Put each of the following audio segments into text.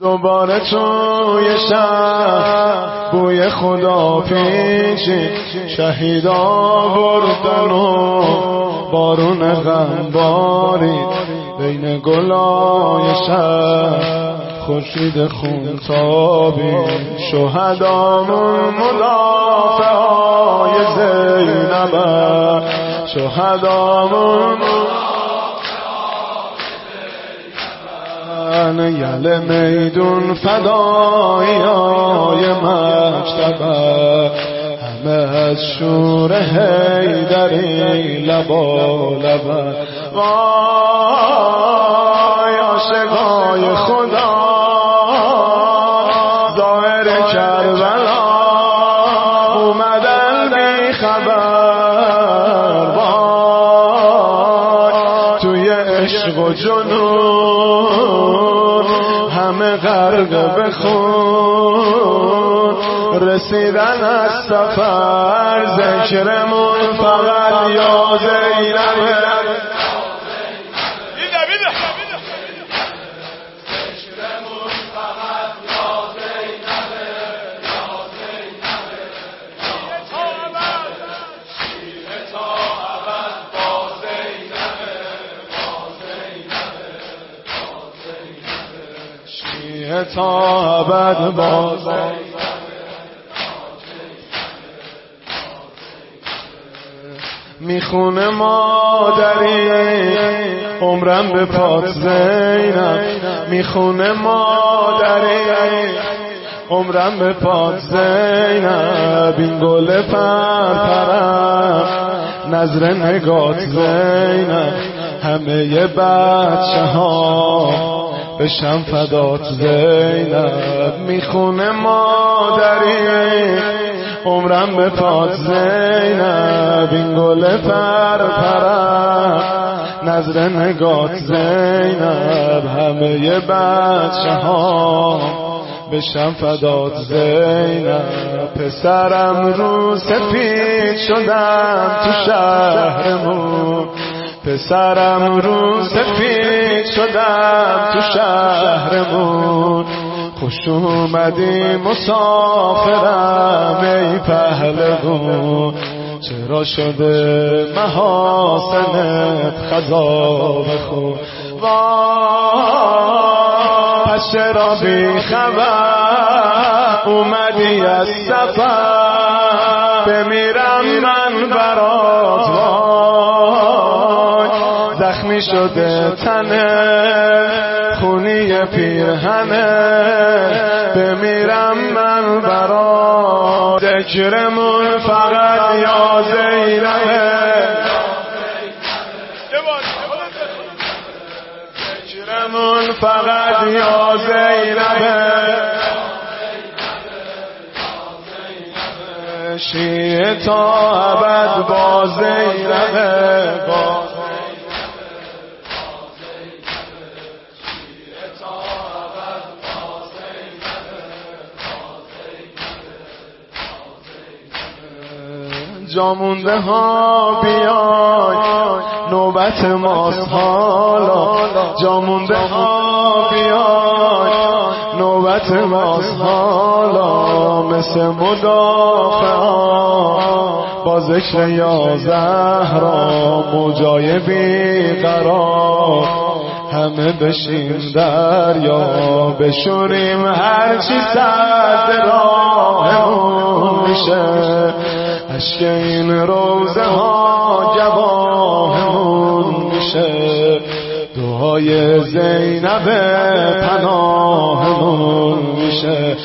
دوباره توی شهر بوی خدا پیچید، شهید آوردن و بارون غم بارید بین گلای شهر، خورشید خون تابید. شهدامون مدافعای زینب، شهدامون یل میدون فدایای مجتبی، همه از شور حیدری لبا لبن. وای عاشقای خدا ظاهر کربلا اومدن بی خبر، وای توی عشق و جنون همه غرق به خون، رسیدن از سفر ذکرمون فقط یا زینب. تا ابد باز میخونه مادری عمرم به پات زینب، میخونه مادری عمرم به پات زینب. این گل پرپرم نظر نگات زینب، همه بچه ها بشم فدات زینب. میخونه مادری عمرم به پات زینب، این گل پرپرم نظر نگات زینب، همه بچه ها بشم فدات زینب. پسرم رو سفید شدم تو شهرمون، پسرم رو سفید شدم تو شهرمون. خوش اومدی مسافرم ای پهلوون، چرا شده محاسنت خضا بخون. وای پس چرا بی خبر اومدی از سفر، بمیرم من برات. وای زخمی شده تنه خونی پیرهنه، بمیرم من برات. ذکرمون فقط یا زینبه، ذکرمون فقط یا زینبه. شیعه تا ابد با زینبه، با جامونده ها بیای نوبت ماست حالا، جامونده ها بیای نوبت ماست حالا. مثل مدافعان با ذکر یا زهرا، موجای بیقرار همه بشیم دریا، بشوریم هرچی سد راهمون میشه. عشق این روزه ها گواهمون میشه، دعای زینب پناهمون میشه.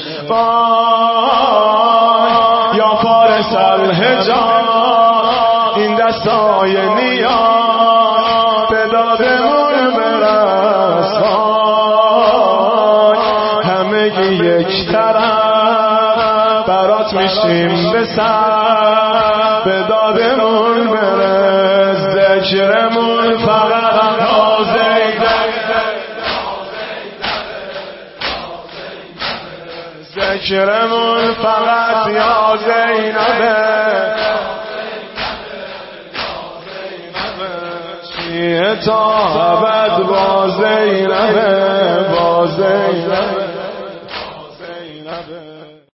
وای یا فارس الحجاز این دستای نیاز به دادمون برس. وای همگی یک طرف برات میشیم به سر، به دادمون برس. ذکرمون فقط یا زینب، ذکرمون فقط یا زینبه. شیعه تا ابد با زینبه، با زینبه. زینبه.